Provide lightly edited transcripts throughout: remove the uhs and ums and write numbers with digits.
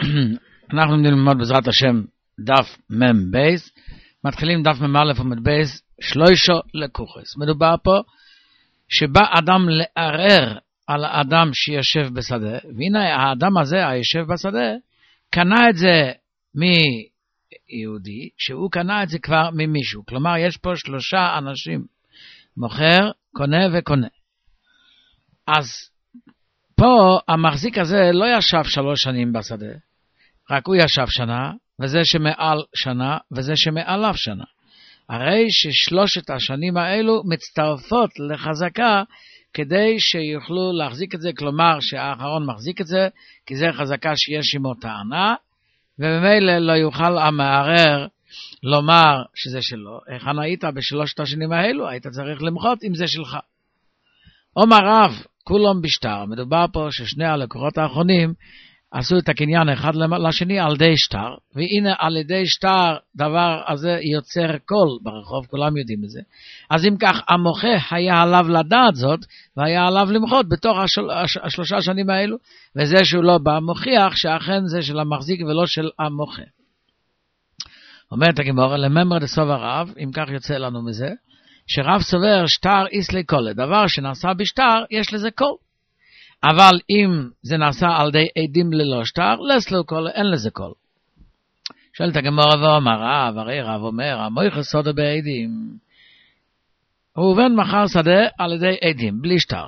אנחנו לומדים ללמוד בעזרת השם דף מם בייס, מתחילים דף מם א' עמוד בייס, שלושה לקוחס. מדובר פה שבא אדם לערער על האדם שיושב בשדה, והנה האדם הזה היושב בשדה קנה את זה מיהודי, שהוא קנה את זה כבר ממישהו. כלומר יש פה שלושה אנשים, מוכר, קונה וקונה. אז פה המחזיק הזה לא ישב 3 שנים בשדה, רק הוא ישב שנה, וזה שמעל שנה, וזה שמעליו שנה. הרי ששלושת השנים האלו מצטרפות לחזקה, כדי שיוכלו להחזיק את זה, כלומר שהאחרון מחזיק את זה, כי זה חזקה שיש עמו טענה, ובמילא לא יוכל המערער לומר שזה שלו. איך היית בשלושת השנים האלו? היית צריך למחות אם זה שלך. אומר רב, כולם בשטר. מדובר פה ששני הלקוחות האחרונים עשו את הקניין אחד לשני על ידי שטר, והנה על ידי שטר דבר הזה יוצר קול ברחוב, כולם יודעים את זה. אז אם כך המוחה היה עליו לדעת זאת, והיה עליו למחות בתוך השלושה שנים האלו, וזה שהוא לא בא מוכיח שאכן זה של המחזיק ולא של המוחה. אומרת הגמרא, לממר דסוב הרב, אם כך יוצא לנו מזה, שרב סובר שטר איסלי קולה, דבר שנעשה בשטר יש לזה קול. אבל אם זה נעשה על ידי עדים ללא שטר, לסלו קול, אין לזה קול. שואלת הגמרא ואומר רב, הרי רב אומר, המויכה סודה בעדים. ראובן מכר שדה על ידי עדים, בלי שטר.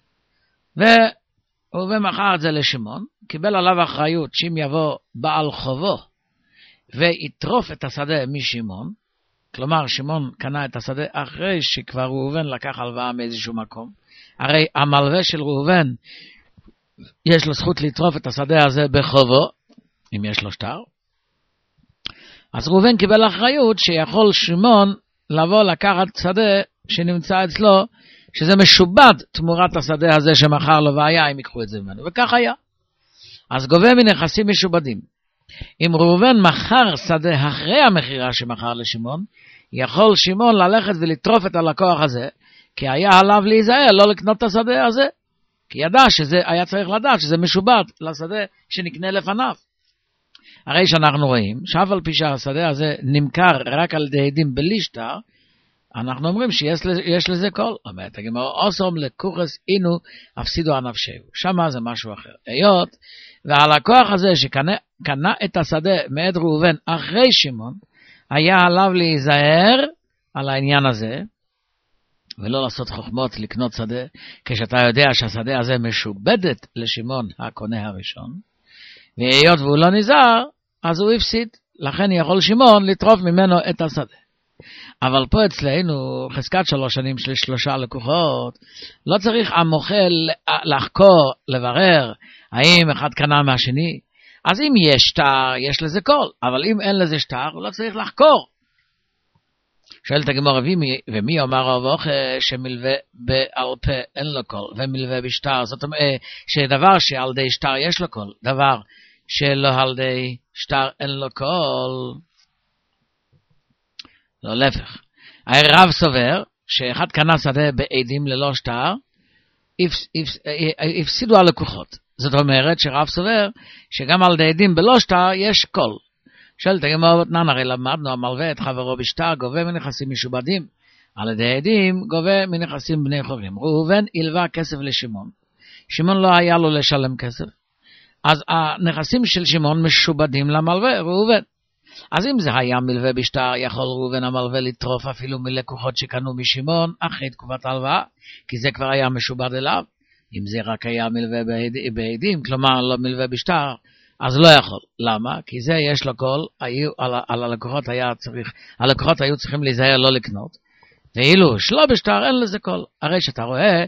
וראובן מכר את זה לשמעון, קיבל עליו אחריות שאם יבוא בעל חובו, ויטרוף את השדה משמעון, כלומר שמעון קנה את השדה אחרי שכבר ראובן לקח הלוואה מאיזשהו מקום, הרי המלווה של ראובן יש לו זכות לטרוף את השדה הזה בחובו, אם יש לו שטר. אז ראובן קיבל אחריות שיכול שמעון לבוא לקחת שדה שנמצא אצלו, שזה משובד תמורת השדה הזה שמכר לו, והיה אם ייקחו את זה ממנו, וכך היה. אז גובה מנכסים משובדים. אם ראובן מכר שדה אחרי המחירה שמכר לשמעון, יכול שמעון ללכת ולטרוף את הלקוח הזה, כי היה עליו להיזהר לא לקנות את השדה הזה, כי ידע שזה, היה צריך לדעת שזה משובד לשדה שנקנה לפניו. הרי שאנחנו רואים, שאף על פי שהשדה הזה נמכר רק על ידי עדים בלי שטר, אנחנו אומרים שיש לזה קול. אומרת הגמרא, אוסום לקוחס אינו הפסידו הנפשהו. שמה זה משהו אחר. היות והלקוח הזה שקנה את השדה מאת ראובן אחרי שמעון, היה עליו להיזהר על העניין הזה, ולא לעשות חוכמות לקנות שדה, כשאתה יודע שהשדה הזה משובדת לשמעון הקונה הראשון, והיות והוא לא נזהר, אז הוא הפסיד, לכן יכול שמעון לטרוף ממנו את השדה. אבל פה אצלנו, חזקת 3 שנים של 3 לקוחות, לא צריך המוכל לחקור, לברר, האם אחד קנה מהשני. אז אם יש שטר, יש לזה קול, אבל אם אין לזה שטר, הוא לא צריך לחקור. שואלת הגמרא, ומי אומר רב שמלווה בעל פה אין לו קול, ומלווה בשטר, זאת אומרת שדבר שעל ידי שטר יש לו קול, דבר שלא על ידי שטר אין לו קול. לא להפך. הרב סובר שאחד קנה שדה בעדים ללא שטר, הפסידו הלקוחות. זאת אומרת שרב סובר שגם על ידי עדים בלא שטר יש קול. שואלת הגמרא בתנן, הרי למדנו המלווה את חברו בשטר גובה מנכסים משובדים, על ידי עדים גובה מנכסים בני חורים. ראובן הלווה כסף לשמעון, שמעון לא היה לו לשלם כסף, אז הנכסים של שמעון משובדים למלווה ראובן. אז אם זה היה מלווה בשטר, יכול ראובן המלווה לטרוף אפילו מלקוחות שקנו משמעון אחרי תקופת ההלוואה, כי זה כבר היה משובד אליו. אם זה רק היה מלווה בעדים, כלומר לא מלווה בשטר, אז לא יכול. למה? כי זה יש לו קול, על הלקוחות היו צריכים להיזהר לא לקנות, ואילו שלא בשטר אין לזה קול. הרי שאתה רואה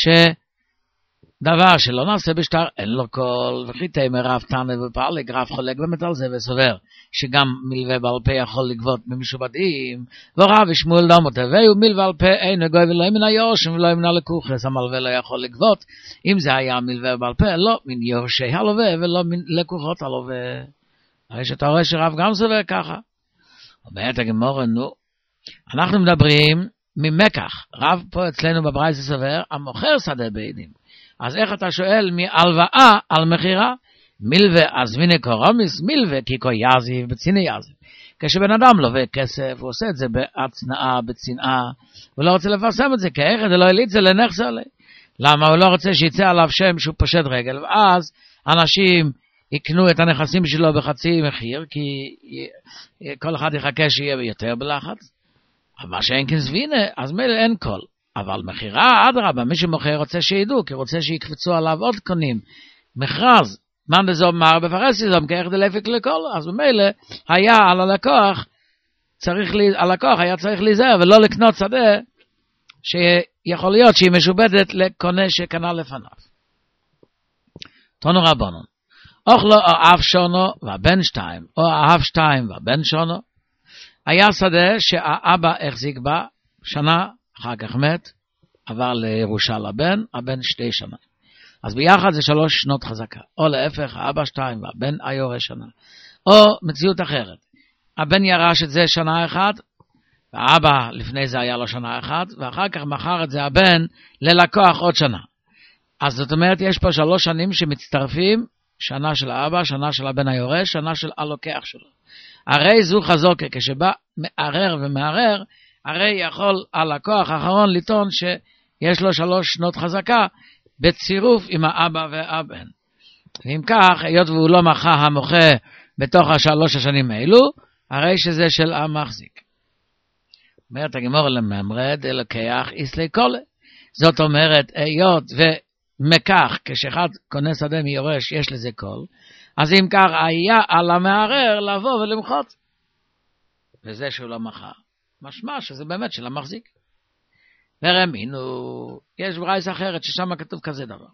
שדבר שלא נעשה בשטר אין לו קול, וכי תאמר רב תנא ופעלג, רב חולק באמת על זה וסובר שגם מלווה בעל פה יכול לגבות ממשובדים, ורב ושמואל דמות הביאו מלווה על פה אין גוי ולא מן היורשים ולא מן הלקוחס, המלווה לא יכול לגבות. אם זה היה מלווה בעל פה, לא מן יורשי הלווה ולא מן לקוחות הלווה. הרי שאתה רואה שרב גם סובר ככה. אומרת הגמרא, נו, אנחנו מדברים ממקח. רב פה אצלנו בברייתא סובר המוכר שדה בעדים. אז איך אתה שואל מהלוואה על מחירה? מילווה אזמיני קורומיס, מילווה קיקו יזיב בציני יזיב. כשבן אדם לווה כסף, הוא עושה את זה בהצנעה, בצנעה, הוא לא רוצה לפרסם את זה, כאיך זה לא יליץ, זה לנחסר לי. למה הוא לא רוצה שיצא עליו שם שהוא פושט רגל, ואז אנשים יקנו את הנכסים שלו בחצי מחיר, כי כל אחד יחכה שיהיה יותר בלחץ. אבל מה שאין כנסבינה, אז מילא אין כל. אבל מחירה, אדרבה, מי שמוכר רוצה שידעו, כי רוצה שיקפצו עליו עוד קונים. מכרז, מן דזוב מר בפרסיזם, כאיך דלפק לכל, אז במילא היה על הלקוח, הלקוח היה צריך להיזהר, ולא לקנות שדה, שיכול להיות שהיא משובדת לקונה שקנה לפניו. תונו רבונון, אוכלו או אף שונו והבן שתיים, או אף שתיים והבן שונו, היה שדה שהאבא החזיק בה שנה, אחר כך מת, עבר לירושה לבן, הבן 2 שנה. אז ביחד זה 3 שנות חזקה. או להפך, האבא 2 והבן היורש שנה. או מציאות אחרת. הבן ירש את זה שנה אחת, והאבא לפני זה היה לו שנה אחת, ואחר כך מכר את זה הבן ללקוח עוד שנה. אז זאת אומרת, יש פה 3 שנים שמצטרפים, שנה של האבא, שנה של הבן היורש, שנה של הלוקח שלו. הרי זו חזוקה, כשבא מערער ומערער, הרי יכול הלקוח האחרון לטעון שיש לו 3 שנות חזקה, בצירוף עם האבא והבן. ואם כך, היות והוא לא מכר המוכר בתוך 3 השנים האלו, הרי שזה של המחזיק. אומרת הגמרא לממרד, אלוקח איסלי קולה. זאת אומרת, היות ומכך, כשאחד קונה שדה מיורש, יש לזה קול, אז אם כך, היה על המערער לבוא ולמחות. וזה שהוא לא מכר. משמע שזה באמת של המחזיק. ורמינו, יש ברייס אחרת ששם כתוב כזה דבר.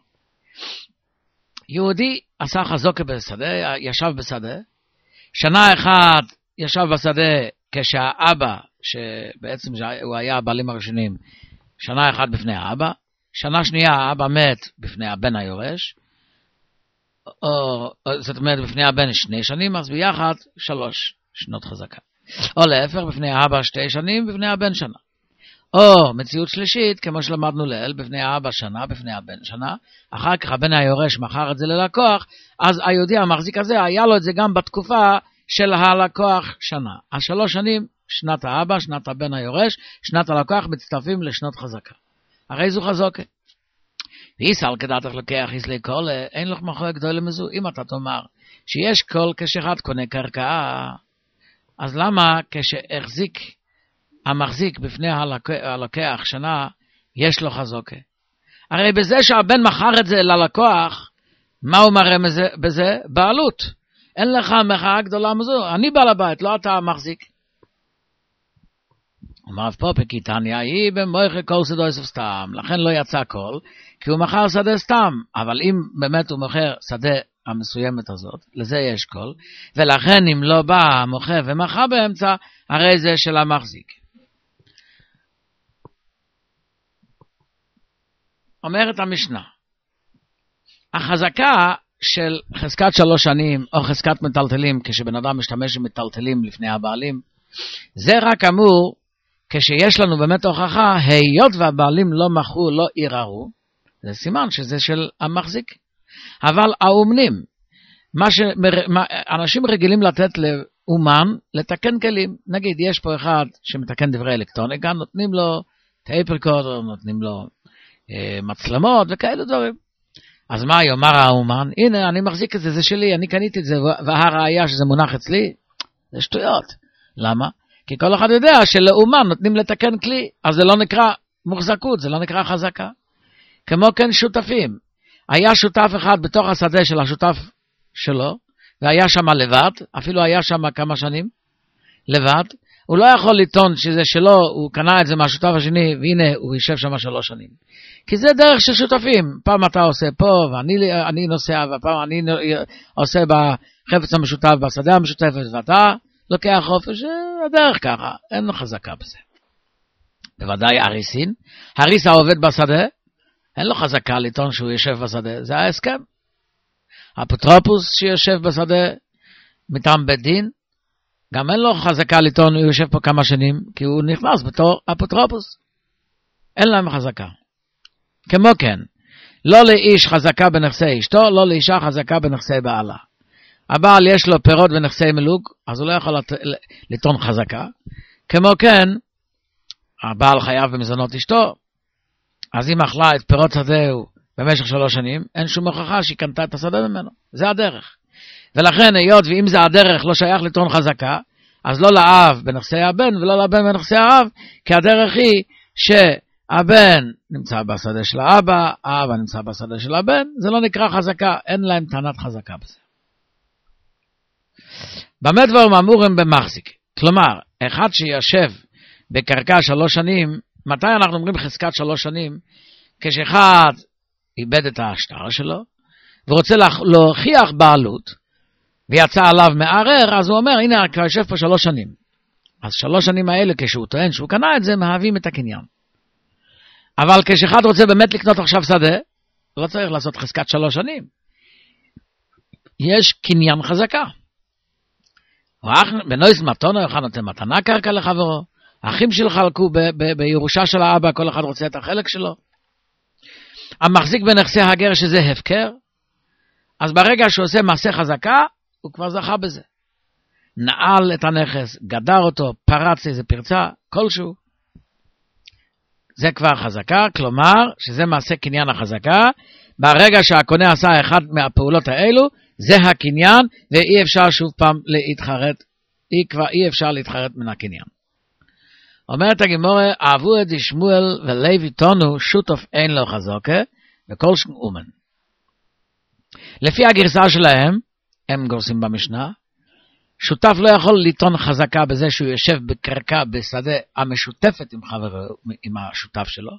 יהודי עשה חזוקה בשדה, ישב בשדה, שנה אחת ישב בשדה כשהאבא, שבעצם הוא היה הבעלים הראשונים, שנה אחת בפני האבא, שנה שנייה האבא מת בפני הבן היורש, זאת אומרת בפני הבן 2 שנים, אז ביחד 3 שנות חזקה. או להפך, בפני האבא 2 שנים, בפני הבן שנה. או מציאות שלישית, כמו שלמדנו לעיל, בפני האבא שנה, בפני הבן שנה, אחר כך הבן היורש מכר את זה ללקוח, אז היהודי המחזיק הזה, היה לו את זה גם בתקופה של הלקוח שנה. 3 שנים, שנת האבא, שנת הבן היורש, שנת הלקוח, מצטרפים לשנות חזקה. הרי זו חזוקה. ואיסל כדתך לוקח איסלי קול, אין לך מחוי גדול למזו. אם אתה תאמר שיש קול כשאחד קונה קרקע, אז למה כשהחזיק המחזיק בפני הלקוח שנה, יש לו חזוקה? הרי בזה שהבן מכר את זה ללקוח, מה הוא מראה בזה? בעלות. אין לך מחאה גדולה מזו, אני בעל הבית, לא אתה המחזיק. אומר פה פקיטניה, היא במויכה כל שדו יסוף סתם, לכן לא יצא קול, כי הוא מכר שדה סתם, אבל אם באמת הוא מוכר שדה המסוימת הזאת, לזה יש קול, ולכן אם לא בא המוכר ומכר באמצע, הרי זה של המחזיק. אומרת המשנה, החזקה של חזקת 3 שנים, או חזקת מטלטלים, כשבן אדם משתמש עם מטלטלים לפני הבעלים, זה רק אמור, כשיש לנו באמת הוכחה, היות והבעלים לא מכרו, לא ערערו, זה סימן שזה של המחזיק. אבל האומנים, אנשים רגילים לתת לאומן לתקן כלים. נגיד, יש פה אחד שמתקן דברי אלקטרוניקה, נותנים לו טייפ ריקורדר, נותנים לו מצלמות וכאלו דברים. אז מה יאמר האומן? הנה, אני מחזיק את זה, זה שלי, אני קניתי את זה, והראיה שזה מונח אצלי, זה שטויות. למה? כי כל אחד יודע שלאומן נותנים לתקן כלי, אז זה לא נקרא מוחזקות, זה לא נקרא חזקה. כמו כן שותפים. היה שותף אחד בתוך השדה של השותף שלו, והיה שם לבד, אפילו היה שם כמה שנים, לבד, הוא לא יכול לטעון שזה שלו, הוא קנה את זה מהשותף השני, והנה הוא יישב שם 3 שנים. כי זה דרך של שותפים, פעם אתה עושה פה, ואני נוסע, ופעם אני עושה בחפץ המשותף, בשדה המשותפת, ואתה לוקח חופש, זה הדרך ככה, אין חזקה בזה. בוודאי הריסין, הריס העובד בשדה, אין לו חזקה לטעון שהוא יושב בשדה, זה ההסכם. האפוטרופוס שיושב בשדה, מטעם בית דין, גם אין לו חזקה לטעון, הוא יושב פה כמה שנים, כי הוא נכנס בתור אפוטרופוס. אין להם חזקה. כמו כן, לא לאיש חזקה בנכסי אשתו, לא לאישה חזקה בנכסי בעלה. הבעל יש לו פירות ונכסי מלוג, אז הוא לא יכול לטעון חזקה. כמו כן, הבעל חייב במזונות אשתו, אז אם אכלה את פירות שדהו במשך 3 שנים, אין שום הוכחה שהיא קנתה את השדה ממנו. זה הדרך. ולכן, היות ואם זה הדרך לא שייך לטעון חזקה, אז לא לאב בנכסי הבן ולא לבן בנכסי האב, כי הדרך היא שהבן נמצא בשדה של האבא, האבא נמצא בשדה של הבן, זה לא נקרא חזקה, אין להם טענת חזקה בזה. במה דברים אמורים במחזיק? כלומר, אחד שיושב בקרקע 3 שנים, מתי אנחנו אומרים חזקת 3 שנים? כשאחד איבד את השטר שלו, ורוצה להוכיח בעלות, ויצא עליו מערער, אז הוא אומר, הנה, כבר יושב פה 3 שנים. אז 3 שנים האלה, כשהוא טוען שהוא קנה את זה, מהווים את הקניין. אבל כשאחד רוצה באמת לקנות עכשיו שדה, לא צריך לעשות חזקת 3 שנים. יש קניין חזקה. בנויס מתונו, אחד נותן מתנה קרקע לחברו, האחים שלך חלקו בירושה של האבא, כל אחד רוצה את החלק שלו. המחזיק בנכסי הגר שזה הפקר, אז ברגע שהוא עושה מעשה חזקה, הוא כבר זכה בזה. נעל את הנכס, גדר אותו, פרץ איזה פרצה, כלשהו. זה כבר חזקה, כלומר שזה מעשה קניין החזקה, ברגע שהקונה עשה אחד מהפעולות האלו, זה הקניין, ואי אפשר שוב פעם להתחרט, אי אפשר להתחרט מן הקניין. אומרת הגמורה, אהבו את שמואל ולוי תונו, שותף אין לו חזוקה, וכל אומן. לפי הגרסה שלהם, הם גורסים במשנה, שותף לא יכול לטעון חזקה בזה שהוא יושב בקרקע בשדה המשותפת עם השותף שלו.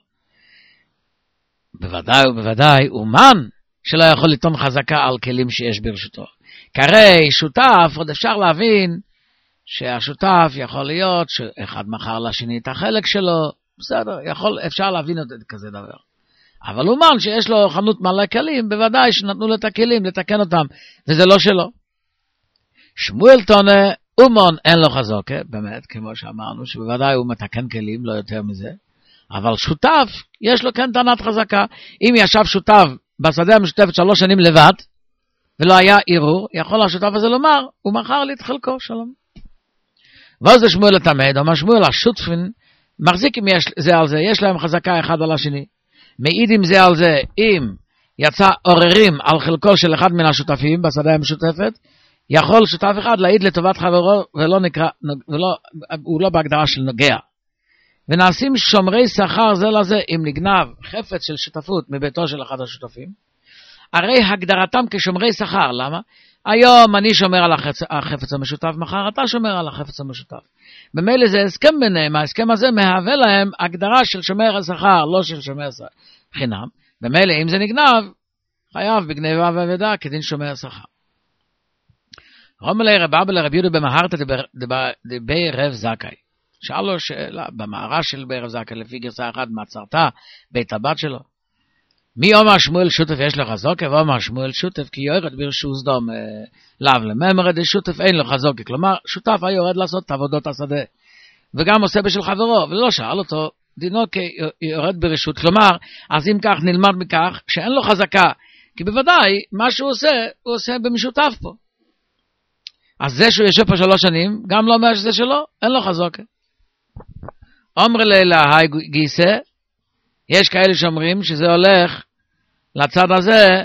בוודאי ובוודאי, אומן שלא יכול לטעון חזקה על כלים שיש ברשותו. כרי שותף, עוד אפשר להבין שהשותף יכול להיות שאחד מכר לשני את החלק שלו, בסדר, אפשר להבין את כזה דבר. אבל אומן שיש לו חנות מלא כלים, בוודאי שנתנו לו את הכלים לתקן אותם, וזה לא שלו. שמואל טונה, אומן אין לו חזוקה, באמת, כמו שאמרנו, שבוודאי הוא מתקן כלים, לא יותר מזה. אבל שותף, יש לו כן טענת חזקה. אם ישב שותף בשדה המשותפת 3 שנים לבד, ולא היה ערעור, יכול השותף הזה לומר, הוא מכר לי את חלקו, שלום. ואז זה שמואל התמד, אומר שמואל השותפין, מחזיקים זה על זה, יש להם חזקה אחד על השני. מעידים זה על זה, אם יצא עוררים על חלקו של אחד מן השותפים בשדה המשותפת, יכול שותף אחד להעיד לטובת חברו, הוא לא בהגדרה של נוגע. ונעשים שומרי שכר זה לזה, אם נגנב חפץ של שותפות מביתו של אחד השותפים, הרי הגדרתם כשומרי שכר, למה? היום אני שומר על החפץ המשותף, מחר אתה שומר על החפץ המשותף. במילא זה הסכם ביניהם, ההסכם הזה מהווה להם הגדרה של שומר השכר, לא של שומר חינם. במילא אם זה נגנב, חייב בגניבה ואבדה כדין שומר שכר. רומלי רב אבא לרב יהודה במהרתא דבי רב זכאי. שאל לו שאלה, במערה של בי רב זכאי, לפי גרסה אחת, מעצרתה בית הבת שלו. מי אומר שמואל שותף יש לו חזוקה, ואומר שמואל שותף כי יורד ברשו סדום לאו לממרד, שותף אין לו חזוקה. כלומר, שותף היה יורד לעשות את עבודות השדה, וגם עושה בשביל חברו, ולא שאל אותו, דינו כי יורד ברשות. כלומר, אז אם כך נלמד מכך שאין לו חזקה, כי בוודאי מה שהוא עושה, הוא עושה במשותף פה. אז זה שהוא יושב פה 3 שנים, גם לא אומר שזה שלו, אין לו חזוקה. אומר לילה, היי גיסה, יש כאלה שאומרים שזה הולך לצד הזה,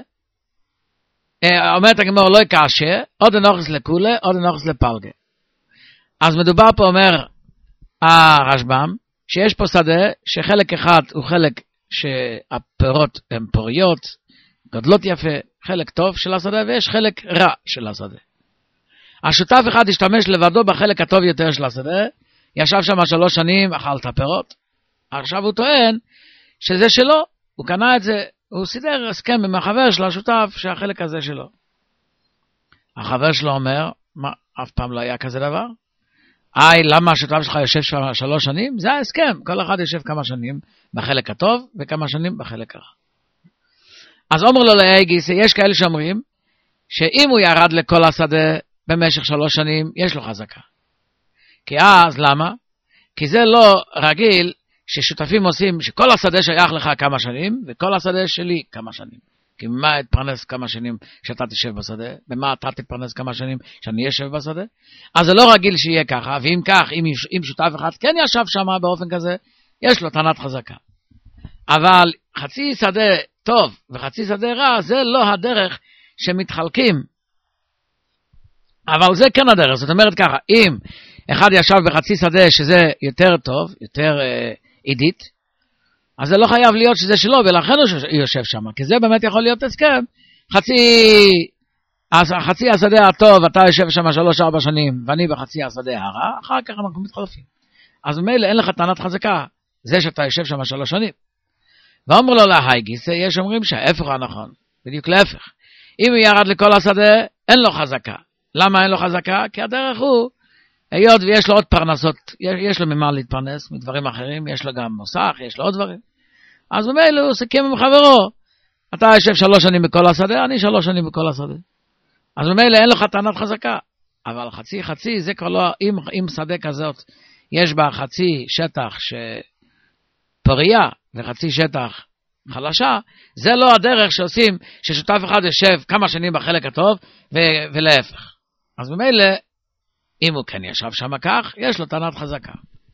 אומרת הגמור לא יקשה, עוד נוחס לכולה, עוד נוחס לפלגה. אז מדובר פה, אומר הרשב"ם, שיש פה שדה, שחלק אחד הוא חלק שהפירות הן פוריות, גדלות יפה, חלק טוב של השדה, ויש חלק רע של השדה. השותף אחד השתמש לבדו בחלק הטוב יותר של השדה, ישב שם 3 שנים, אכל את הפירות. עכשיו הוא טוען שזה שלו, הוא קנה את זה, הוא סידר הסכם עם החבר שלו, השותף, שהחלק הזה שלו. החבר שלו אומר, מה, אף פעם לא היה כזה דבר? למה השותף שלך יושב 3 שנים? זה ההסכם, כל אחד יושב כמה שנים בחלק הטוב, וכמה שנים בחלק הרע. אז אומר לו להגיס, יש כאלה שאומרים, שאם הוא ירד לכל השדה במשך 3 שנים, יש לו חזקה. כי אז, למה? כי זה לא רגיל ששותפים עושים שכל השדה שייך לך כמה שנים, וכל השדה שלי כמה שנים. כי במה תתפרנס כמה שנים שאתה תשב בשדה? במה אתה תתפרנס כמה שנים שאני אשב בשדה? אז זה לא רגיל שיהיה ככה, ואם כך, אם שותף אחד כן ישב שם באופן כזה, יש לו טענת חזקה. אבל חצי שדה טוב וחצי שדה רע, זה לא הדרך שמתחלקים. אבל זה כן הדרך, זאת אומרת ככה, אם אחד ישב בחצי שדה שזה יותר טוב, יותר עידית, אז זה לא חייב להיות שזה שלו, ולכן הוא יושב שם, כי זה באמת יכול להיות הסכם. חצי השדה הטוב, אתה יושב שם 3-4 שנים, ואני בחצי השדה הרע, אחר כך אנחנו מתחלפים. אז ממילא אין לך טענת חזקה, זה שאתה יושב שם 3 שנים. ואומר לו להייגיס, יש אומרים שההפך הנכון, בדיוק להפך. אם הוא ירד לכל השדה, אין לו חזקה. למה אין לו חזקה? כי הדרך הוא, היות ויש לו עוד פרנסות, יש לו ממה להתפרנס, מדברים אחרים, יש לו גם מוסך, יש לו עוד דברים. אז ממילא הוא סיכם עם חברו, אתה יושב 3 שנים בכל השדה, אני 3 שנים בכל השדה. אז ממילא אין לך טענת חזקה. אבל חצי, זה כבר לא, אם שדה כזאת, יש בה חצי שטח פריה וחצי שטח חלשה, זה לא הדרך שעושים, ששותף אחד יושב כמה שנים בחלק הטוב, ולהפך. אז ממילא, אם הוא כן ישב שם כך, יש לו טענת חזקה.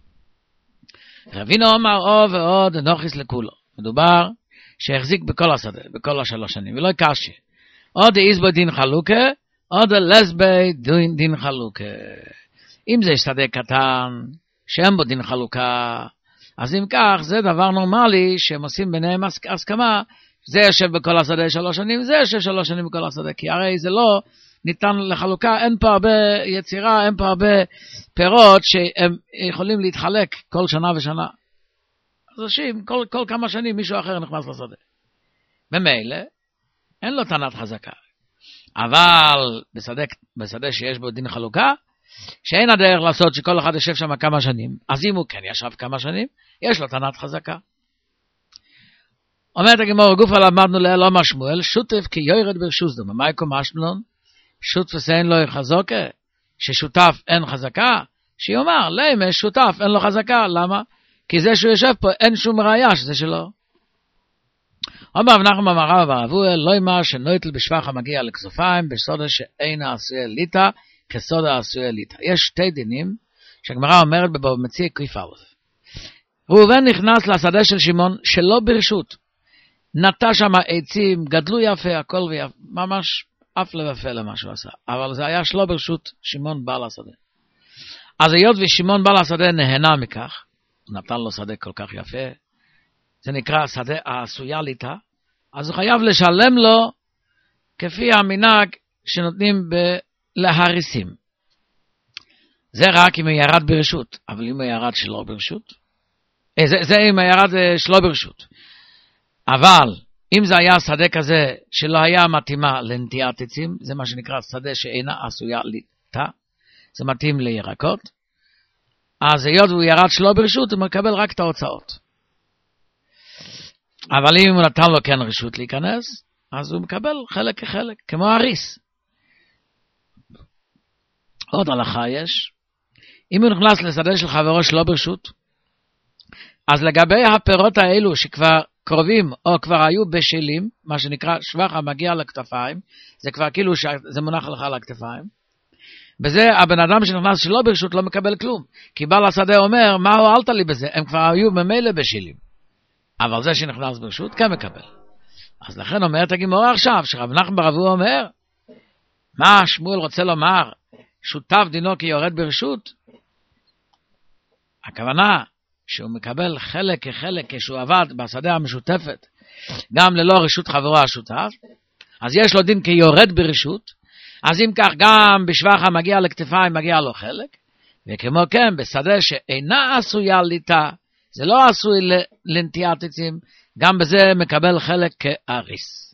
רבינו אומר ועוד נוכיס לכולו. מדובר שהחזיק בכל השדה, בכל 3 שנים, ולא קשה. עוד איזבו דין חלוקה, עוד לסבי דין חלוקה. אם זה שדה קטן, שאין בו דין חלוקה, אז אם כך, זה דבר נורמלי, שהם עושים ביניהם הסכמה, זה יושב בכל השדה 3 שנים, זה יושב 3 שנים בכל השדה, כי הרי זה לא ניתן לחלוקה, אין פה הרבה יצירה, אין פה הרבה פירות, שהם יכולים להתחלק כל שנה ושנה. אז עושים, כל כמה שנים מישהו אחר נכנס לשדה. ממילא, אין לו טענת חזקה. אבל בשדה שיש בו דין חלוקה, שאין הדרך לעשות שכל אחד יושב שם כמה שנים, אז אם הוא כן ישב כמה שנים, יש לו טענת חזקה. אומרת הגמרא, גופה למדנו לאל אומר שמואל, שותף כי יורד ברשוס דומה. מה יקום אשמלון? שותף אין לו חזקה, ששותף אין חזקה, שיאמר, למה שותף אין לו חזקה, למה? כי זה שהוא יושב פה אין שום ראיה שזה שלו. אומר אנחנו במערב ברבואל, לא יאמר שנויטל בשבח המגיע לכסופיים, בסודה שאינה עשויה ליטה, כסודה עשויה ליטה. יש 2 דינים שהגמרא אומרת בבבא מציעא ק"א. ראובן נכנס לשדה של שמעון שלא ברשות. נטע שם עצים, גדלו יפה, הכל ויפה, ממש אפלה ופלא מה שהוא עשה. אבל זה היה שלא ברשות שמעון בעל השדה. אז היות ושמעון בעל השדה נהנה מכך, נתן לו שדה כל כך יפה, זה נקרא שדה העשויה ליטה, אז הוא חייב לשלם לו כפי המנהג שנותנים להריסים. זה רק אם הוא ירד ברשות, אבל אם הוא ירד שלא ברשות, זה אם הוא ירד שלא ברשות. אבל אם זה היה שדה כזה שלא היה מתאימה לנטיעת עצים, זה מה שנקרא שדה שאינה עשויה ליטה, זה מתאים לירקות, אז היות הוא ירד שלא ברשות, הוא מקבל רק את ההוצאות. אבל אם הוא נתן לו כן רשות להיכנס, אז הוא מקבל חלק כחלק, כמו הריס. עוד הלכה יש, אם הוא נכנס לשדה של חברו שלא ברשות, אז לגבי הפירות האלו שכבר קרובים או כבר היו בשלים, מה שנקרא שבח המגיע לכתפיים, זה כבר כאילו שזה מונח לך על הכתפיים, בזה הבן אדם שנכנס שלא ברשות לא מקבל כלום, כי בעל השדה אומר, מה הועלת לי בזה? הם כבר היו ממילא בשלים, אבל זה שנכנס ברשות כן מקבל. אז לכן אומרת הגמרא עכשיו, שרב נחמן בר אבוה אומר, מה שמואל רוצה לומר? שותף דינו כי יורד ברשות? הכוונה שהוא מקבל חלק כחלק כשהוא עבד בשדה המשותפת, גם ללא רשות חברו השותף, אז יש לו דין כי יורד ברשות, אז אם כך גם בשבח המגיע לכתפיים מגיע לו חלק, וכמו כן בשדה שאינה עשויה ליטה, זה לא עשוי לנטיעת עצים, גם בזה מקבל חלק כאריס.